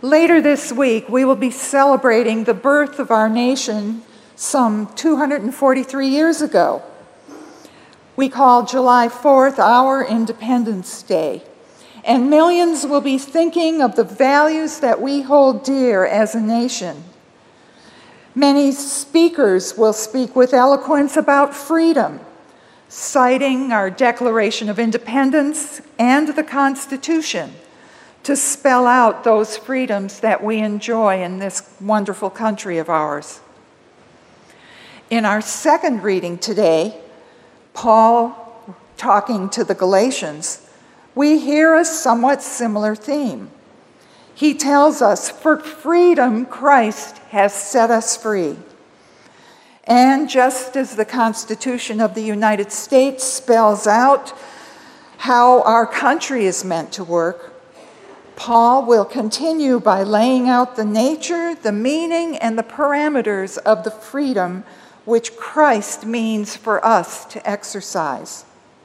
Later this week, we will be celebrating the birth of our nation some 243 years ago. We call July 4th our Independence Day, and millions will be thinking of the values that we hold dear as a nation. Many speakers will speak with eloquence about freedom, citing our Declaration of Independence and the Constitution to spell out those freedoms that we enjoy in this wonderful country of ours. In our second reading today, Paul talking to the Galatians, we hear a somewhat similar theme. He tells us, for freedom, Christ has set us free. And just as the Constitution of the United States spells out how our country is meant to work, Paul will continue by laying out the nature, the meaning, and the parameters of the freedom which Christ means for us to exercise.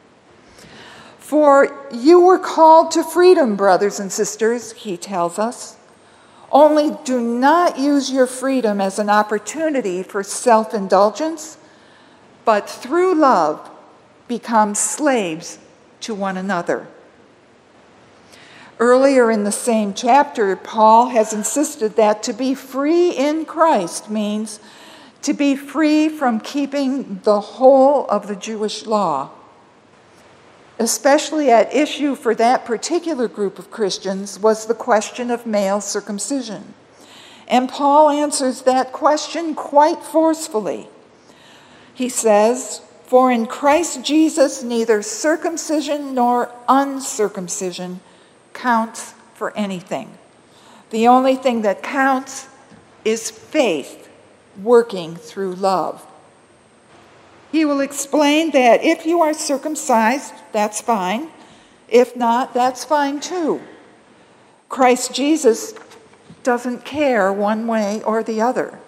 For you were called to freedom, brothers and sisters, he tells us. Only do not use your freedom as an opportunity for self-indulgence, but through love become slaves to one another. Earlier in the same chapter, Paul has insisted that to be free in Christ means to be free from keeping the whole of the Jewish law. Especially at issue for that particular group of Christians was the question of male circumcision. And Paul answers that question quite forcefully. He says, "For in Christ Jesus neither circumcision nor uncircumcision counts for anything. The only thing that counts is faith working through love." He will explain that if you are circumcised, that's fine. If not, that's fine too. Christ Jesus doesn't care one way or the other.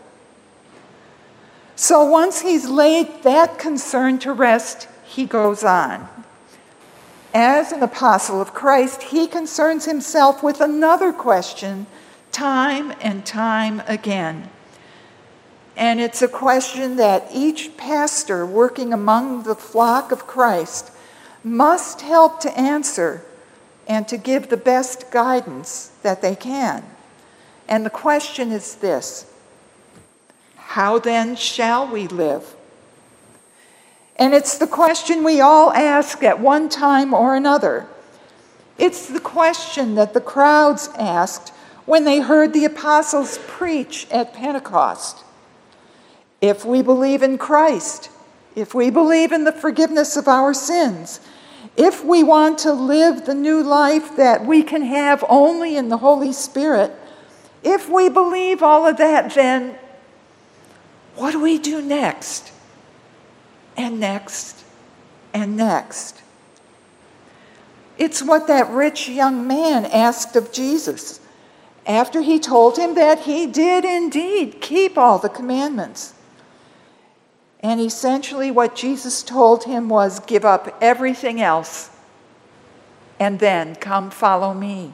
So once he's laid that concern to rest, he goes on. As an apostle of Christ, he concerns himself with another question time and time again. And it's a question that each pastor working among the flock of Christ must help to answer and to give the best guidance that they can. And the question is this: how then shall we live? And it's the question we all ask at one time or another. It's the question that the crowds asked when they heard the apostles preach at Pentecost. If we believe in Christ, if we believe in the forgiveness of our sins, if we want to live the new life that we can have only in the Holy Spirit, if we believe all of that, then what do we do next? And next, and next. It's what that rich young man asked of Jesus after he told him that he did indeed keep all the commandments. And essentially what Jesus told him was, give up everything else and then come follow me.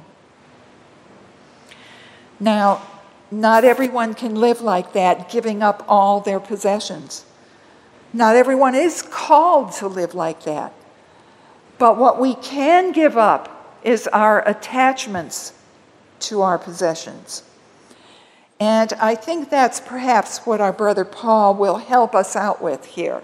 Now, not everyone can live like that, giving up all their possessions. Not everyone is called to live like that. But what we can give up is our attachments to our possessions. And I think that's perhaps what our brother Paul will help us out with here.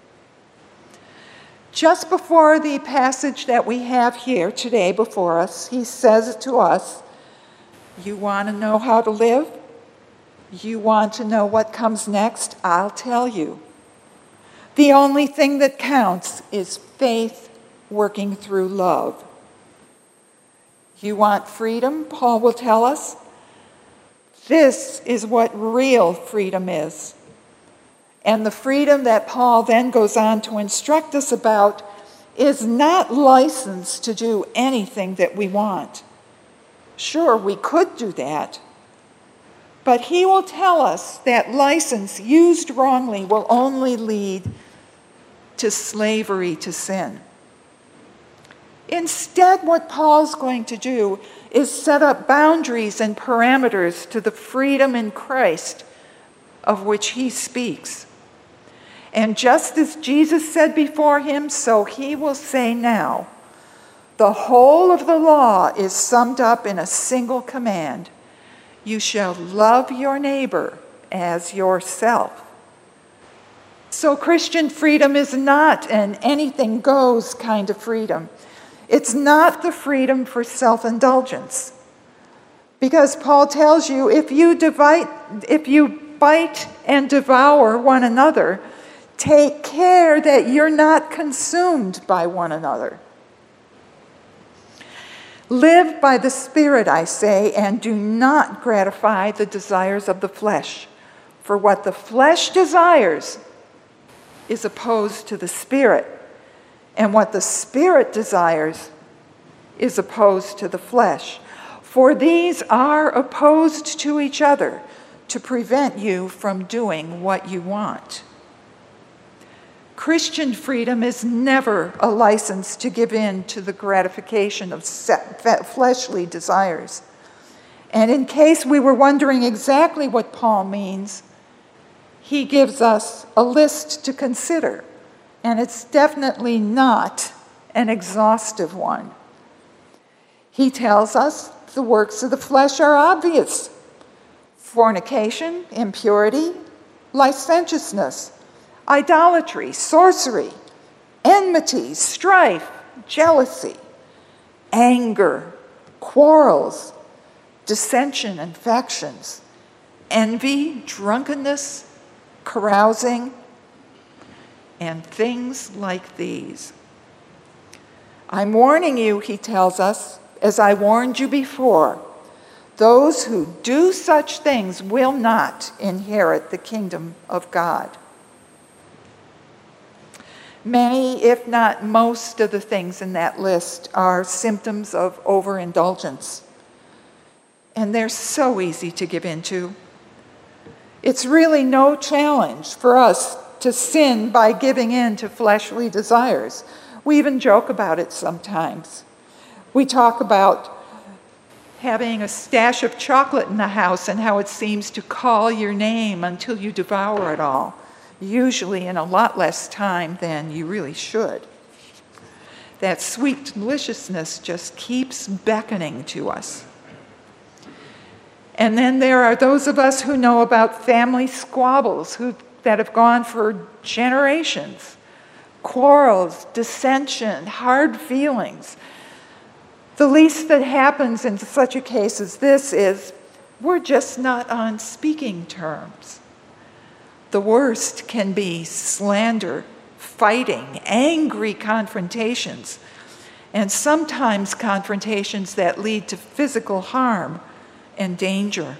Just before the passage that we have here today before us, he says to us, you want to know how to live? You want to know what comes next? I'll tell you. The only thing that counts is faith working through love. You want freedom, Paul will tell us? This is what real freedom is. And the freedom that Paul then goes on to instruct us about is not license to do anything that we want. Sure, we could do that. But he will tell us that license used wrongly will only lead to slavery to sin. Instead, what Paul's going to do is set up boundaries and parameters to the freedom in Christ of which he speaks. And just as Jesus said before him, so he will say now. The whole of the law is summed up in a single command. You shall love your neighbor as yourself. So Christian freedom is not an anything goes kind of freedom. It's not the freedom for self-indulgence. Because Paul tells you, if you bite and devour one another, take care that you're not consumed by one another. Live by the Spirit, I say, and do not gratify the desires of the flesh. For what the flesh desires is opposed to the Spirit, and what the Spirit desires is opposed to the flesh. For these are opposed to each other to prevent you from doing what you want. Christian freedom is never a license to give in to the gratification of fleshly desires. And in case we were wondering exactly what Paul means, he gives us a list to consider, and it's definitely not an exhaustive one. He tells us the works of the flesh are obvious: fornication, impurity, licentiousness, idolatry, sorcery, enmity, strife, jealousy, anger, quarrels, dissension and factions, envy, drunkenness, carousing, and things like these. I'm warning you, he tells us, as I warned you before, those who do such things will not inherit the kingdom of God. Many, if not most, of the things in that list are symptoms of overindulgence. And they're so easy to give into. It's really no challenge for us to sin by giving in to fleshly desires. We even joke about it sometimes. We talk about having a stash of chocolate in the house and how it seems to call your name until you devour it all, usually in a lot less time than you really should. That sweet deliciousness just keeps beckoning to us. And then there are those of us who know about family squabbles that have gone for generations. Quarrels, dissension, hard feelings. The least that happens in such a case as this is we're just not on speaking terms. The worst can be slander, fighting, angry confrontations, and sometimes confrontations that lead to physical harm and danger.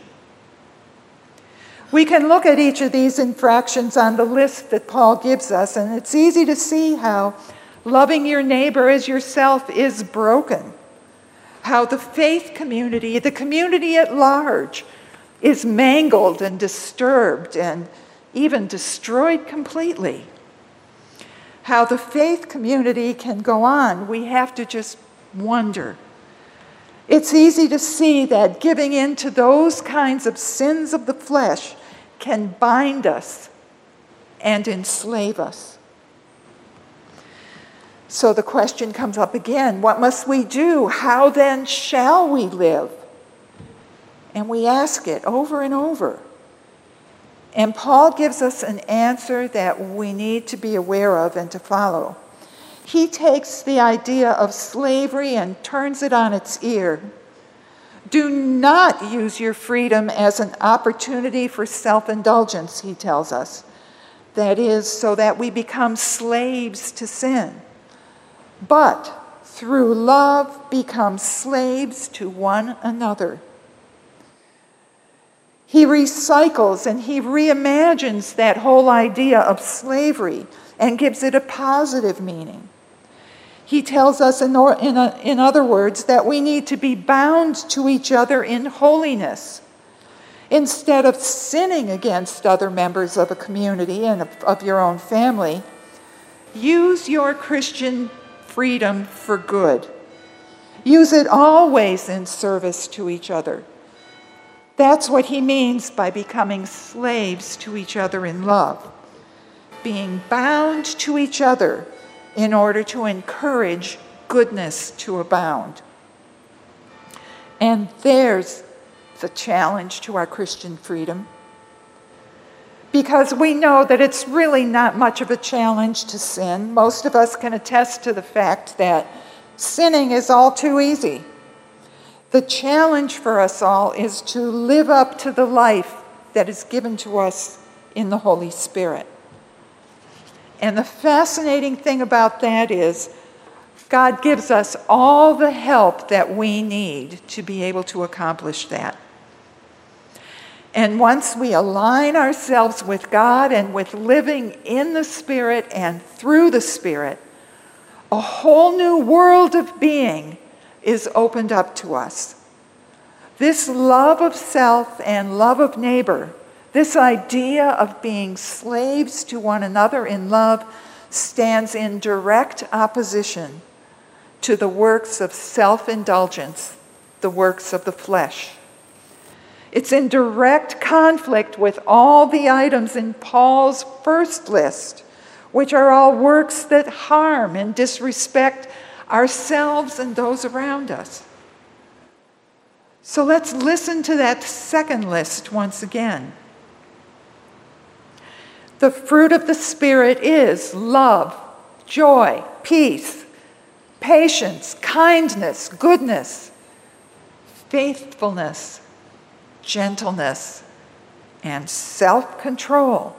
We can look at each of these infractions on the list that Paul gives us, and it's easy to see how loving your neighbor as yourself is broken, how the faith community, the community at large, is mangled and disturbed and even destroyed completely. How the faith community can go on, we have to just wonder. It's easy to see that giving in to those kinds of sins of the flesh can bind us and enslave us. So the question comes up again, what must we do? How then shall we live? And we ask it over and over. And Paul gives us an answer that we need to be aware of and to follow. He takes the idea of slavery and turns it on its ear. Do not use your freedom as an opportunity for self-indulgence, he tells us. That is, so that we become slaves to sin. But through love, become slaves to one another. He recycles and he reimagines that whole idea of slavery and gives it a positive meaning. He tells us, in other words, that we need to be bound to each other in holiness. Instead of sinning against other members of a community and of your own family, use your Christian freedom for good. Use it always in service to each other. That's what he means by becoming slaves to each other in love. Being bound to each other in order to encourage goodness to abound. And there's the challenge to our Christian freedom. Because we know that it's really not much of a challenge to sin. Most of us can attest to the fact that sinning is all too easy. The challenge for us all is to live up to the life that is given to us in the Holy Spirit. And the fascinating thing about that is God gives us all the help that we need to be able to accomplish that. And once we align ourselves with God and with living in the Spirit and through the Spirit, a whole new world of being is opened up to us. This love of self and love of neighbor, this idea of being slaves to one another in love, stands in direct opposition to the works of self-indulgence, the works of the flesh. It's in direct conflict with all the items in Paul's first list, which are all works that harm and disrespect ourselves and those around us. So let's listen to that second list once again. The fruit of the Spirit is love, joy, peace, patience, kindness, goodness, faithfulness, gentleness, and self-control.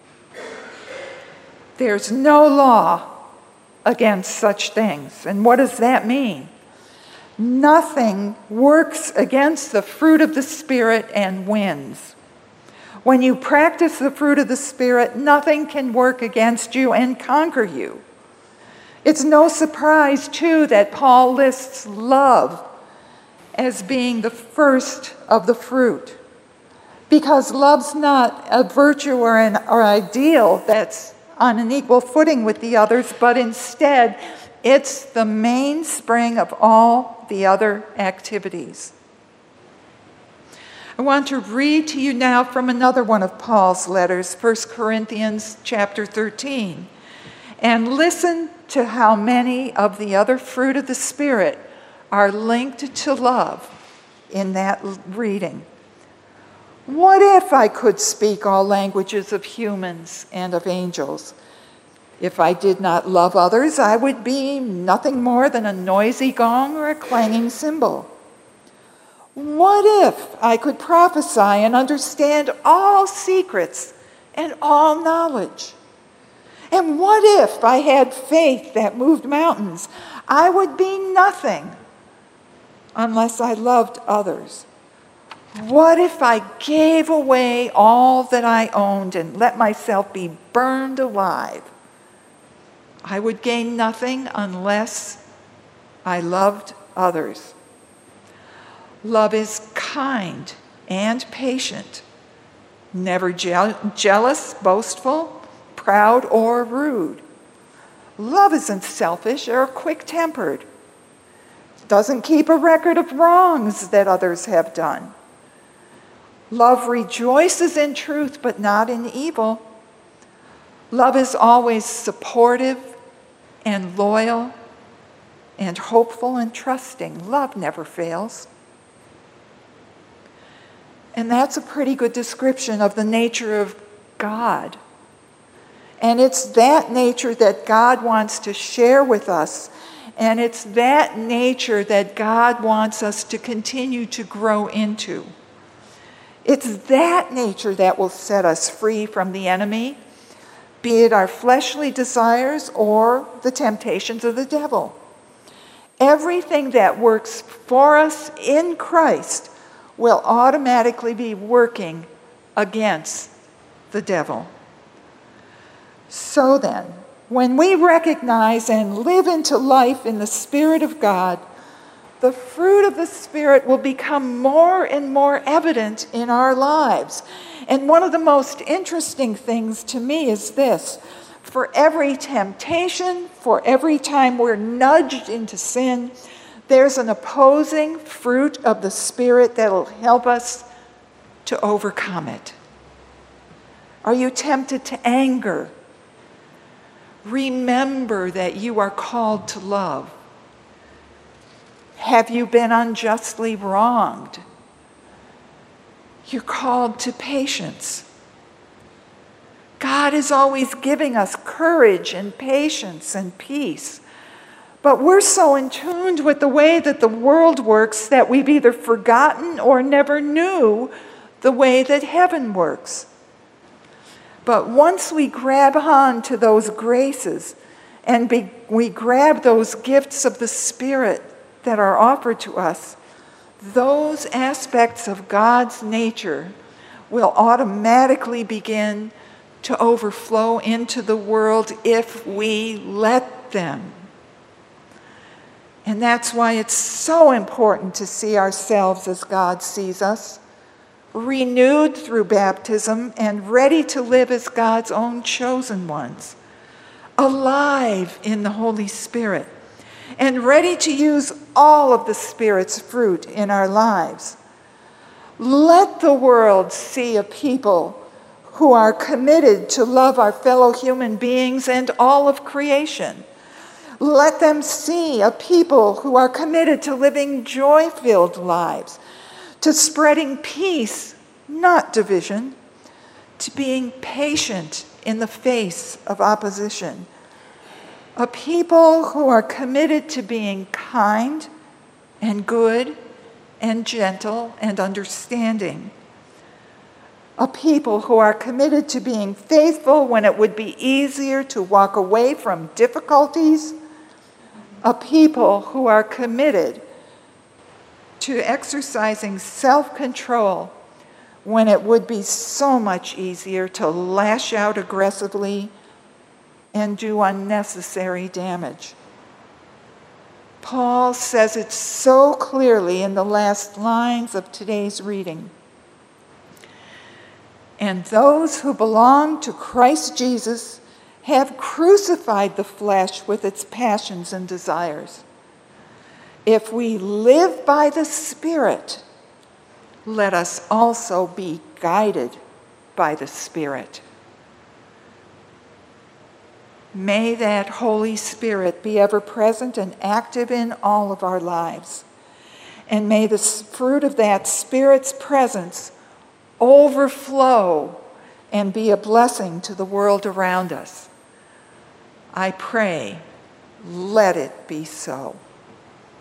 There's no law against such things. And what does that mean? Nothing works against the fruit of the Spirit and wins. When you practice the fruit of the Spirit, nothing can work against you and conquer you. It's no surprise, too, that Paul lists love as being the first of the fruit. Because love's not a virtue or an ideal that's on an equal footing with the others, but instead, it's the mainspring of all the other activities. I want to read to you now from another one of Paul's letters, 1 Corinthians chapter 13, and listen to how many of the other fruit of the Spirit are linked to love in that reading. What if I could speak all languages of humans and of angels? If I did not love others, I would be nothing more than a noisy gong or a clanging cymbal. What if I could prophesy and understand all secrets and all knowledge? And what if I had faith that moved mountains? I would be nothing unless I loved others. What if I gave away all that I owned and let myself be burned alive? I would gain nothing unless I loved others. Love is kind and patient, never jealous, boastful, proud, or rude. Love isn't selfish or quick-tempered. Doesn't keep a record of wrongs that others have done. Love rejoices in truth, but not in evil. Love is always supportive and loyal and hopeful and trusting. Love never fails. And that's a pretty good description of the nature of God. And it's that nature that God wants to share with us. And it's that nature that God wants us to continue to grow into. It's that nature that will set us free from the enemy, be it our fleshly desires or the temptations of the devil. Everything that works for us in Christ will automatically be working against the devil. So then, when we recognize and live into life in the Spirit of God, the fruit of the Spirit will become more and more evident in our lives. And one of the most interesting things to me is this. For every temptation, for every time we're nudged into sin, There's an opposing fruit of the Spirit that'll help us to overcome it. Are you tempted to anger? Remember that you are called to love. Have you been unjustly wronged? You're called to patience. God is always giving us courage and patience and peace. But we're so in tune with the way that the world works that we've either forgotten or never knew the way that heaven works. But once we grab on to those graces and we grab those gifts of the Spirit that are offered to us, those aspects of God's nature will automatically begin to overflow into the world if we let them. And that's why it's so important to see ourselves as God sees us, renewed through baptism and ready to live as God's own chosen ones, alive in the Holy Spirit, and ready to use all of the Spirit's fruit in our lives. Let the world see a people who are committed to love our fellow human beings and all of creation. Let them see a people who are committed to living joy-filled lives, to spreading peace, not division, to being patient in the face of opposition. A people who are committed to being kind and good and gentle and understanding. A people who are committed to being faithful when it would be easier to walk away from difficulties. A people who are committed to exercising self-control when it would be so much easier to lash out aggressively and do unnecessary damage. Paul says it so clearly in the last lines of today's reading. And those who belong to Christ Jesus have crucified the flesh with its passions and desires. If we live by the Spirit, let us also be guided by the Spirit. May that Holy Spirit be ever present and active in all of our lives. And may the fruit of that Spirit's presence overflow and be a blessing to the world around us. I pray, let it be so.